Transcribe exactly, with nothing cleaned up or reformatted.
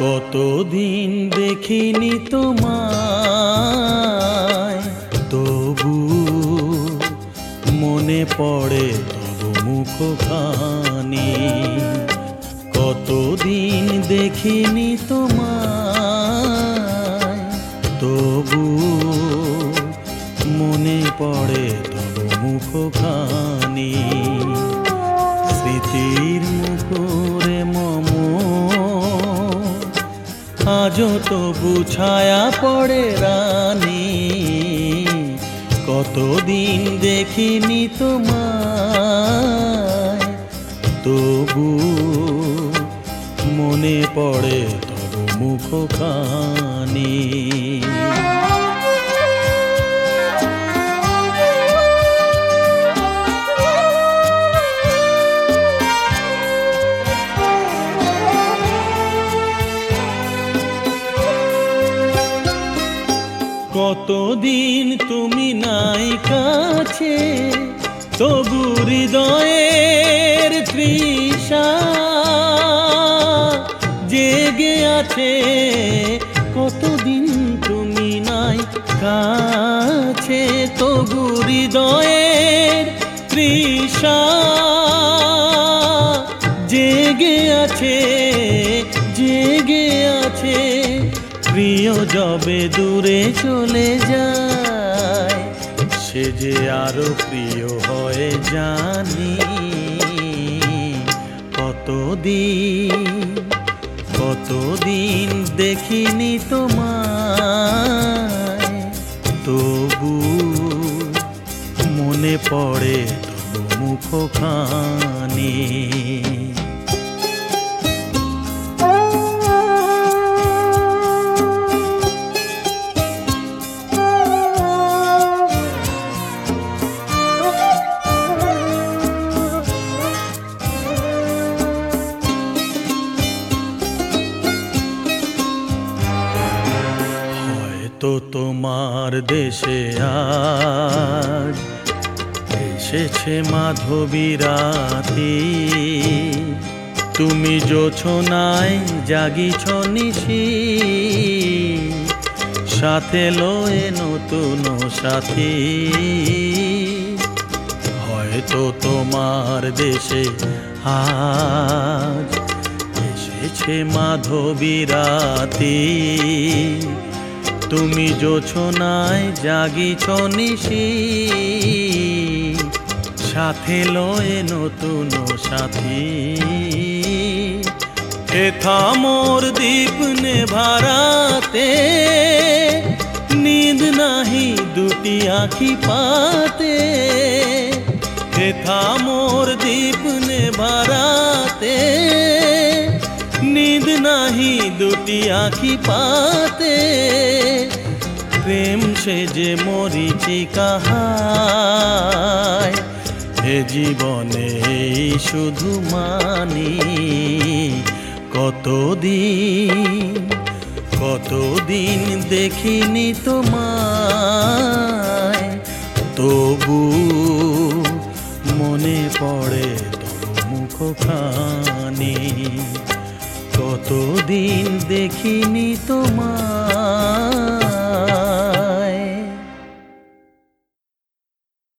কতদিন দেখিনি তোমায়, তবু মনে পড়ে তব মুখখানি। কতদিন দেখিনি তোমায়, তবু মনে পড়ে তব মুখখানি। স্মৃতির মুখরে মম আজও তবু ছায়া পড়ে রানী। কতদিন দেখিনি তোমায়, তবু মনে পড়ে তব মুখখানি। কতদিন তুমি নাই কাছে, তবু হৃদয়ের তৃষা জেগে আছে। কতদিন তুমি নাই কাছে, তবু হৃদয়ের তৃষা জেগে আছে, জেগে আছে। প্রিয় যবে দূরে চলে যায়, সে যে আরো প্রিয় হয়ে জানি। কতদিন কতদিন দেখিনি তোমায়, তবু মনে পড়ে তব মুখখানি। তো তোমার দেশে আজ এসেছে মাধবী রাতি। তুমি জোছনায় জাগিছ নিশি, সাথে লয়ে নতুন সাথী। হয়তো তোমার দেশে আজ এসেছে মাধবী রাতি। তুমি জোছনায় জাগিছ নিশি, সাথে লয়ে নতুন সাথী। হেথা মোর দীপ নেভারাতে, নিদ নাহি দুটি আখি পাতে। হেথা মোর দীপ নেভারাতে, নিদ নাহি দুটি আখি পাতে। প্রেম সে যে মরিচিকা হায়, এ জীবনে শুধু মানি। কতদিন কতদিন দেখিনি তোমায়, তবু মনে পড়ে তব মুখখানি। কতদিন দেখিনি তোমায়।